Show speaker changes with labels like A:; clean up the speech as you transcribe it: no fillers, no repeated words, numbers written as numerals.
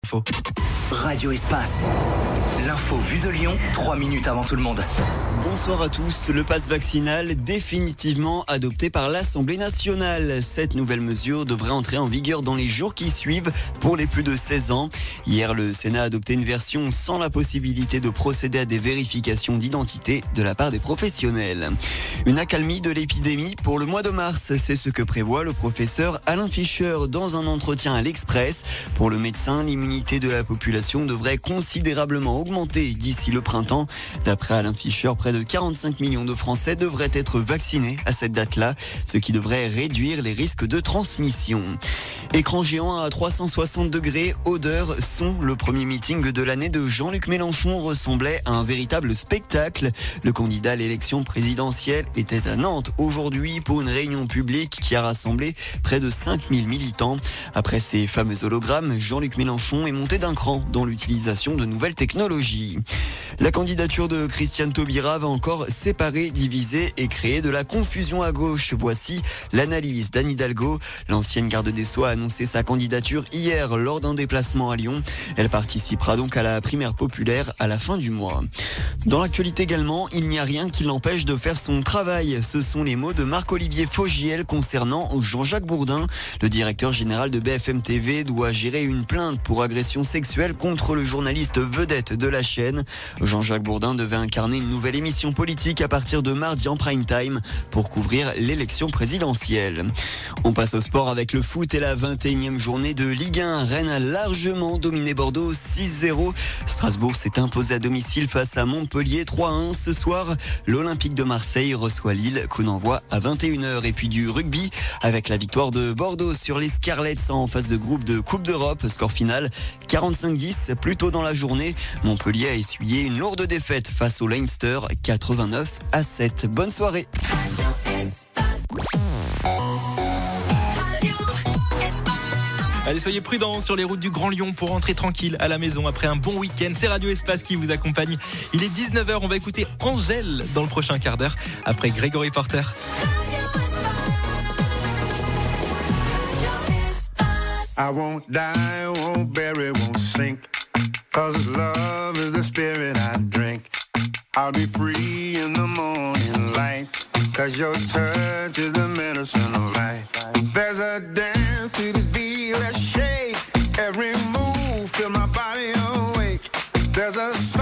A: Info.
B: Radio Espace. L'info vue de Lyon, 3 minutes avant tout le monde.
C: Bonsoir à tous. Le pass vaccinal définitivement adopté par l'Assemblée nationale. Cette nouvelle mesure devrait entrer en vigueur dans les jours qui suivent pour les plus de 16 ans. Hier, le Sénat a adopté une version sans la possibilité de procéder à des vérifications d'identité de la part des professionnels. Une accalmie de l'épidémie pour le mois de mars, c'est ce que prévoit le professeur Alain Fischer dans un entretien à l'Express. Pour le médecin, l'immunité de la population devrait considérablement augmenter d'ici le printemps. D'après Alain Fischer, près de 45 millions de Français devraient être vaccinés à cette date-là, ce qui devrait réduire les risques de transmission. Écran géant à 360 degrés, odeur, son. Le premier meeting de l'année de Jean-Luc Mélenchon ressemblait à un véritable spectacle. Le candidat à l'élection présidentielle était à Nantes aujourd'hui pour une réunion publique qui a rassemblé près de 5000 militants. Après ces fameux hologrammes, Jean-Luc Mélenchon est monté d'un cran dans l'utilisation de nouvelles technologies. La candidature de Christiane Taubira va encore séparer, diviser et créer de la confusion à gauche. Voici l'analyse d'Anne Hidalgo. L'ancienne garde des Sceaux a annoncé sa candidature hier lors d'un déplacement à Lyon. Elle participera donc à la primaire populaire à la fin du mois. Dans l'actualité également, il n'y a rien qui l'empêche de faire son travail. Ce sont les mots de Marc-Olivier Fogiel concernant Jean-Jacques Bourdin. Le directeur général de BFM TV doit gérer une plainte pour agression sexuelle contre le journaliste vedette de la chaîne. Jean-Jacques Bourdin devait incarner une nouvelle émission politique à partir de mardi en prime time pour couvrir l'élection présidentielle. On passe au sport avec le foot et la 21e journée de Ligue 1. Rennes a largement dominé Bordeaux 6-0. Strasbourg s'est imposé à domicile face à Montpellier 3-1. Ce soir, l'Olympique de Marseille reçoit Lille. Coup d'envoi à 21h. Et puis du rugby avec la victoire de Bordeaux sur les Scarlets en phase de groupe de Coupe d'Europe. Score final 45-10. Plus tôt dans la journée, Montpellier a essuyé une lourde défaite face au Leinster 89-7. Bonne soirée.
A: Allez, soyez prudents sur les routes du Grand Lyon pour rentrer tranquille à la maison après un bon week-end. C'est Radio Espace qui vous accompagne. Il est 19h, on va écouter Angèle dans le prochain quart d'heure après Grégory Porter.
D: I won't die, won't bury, won't sink. 'Cause love is the spirit I drink. I'll be free in the morning light. 'Cause your touch is the medicine of life. There's a dance to this beat, let's shake. Every move, feel my body awake. There's a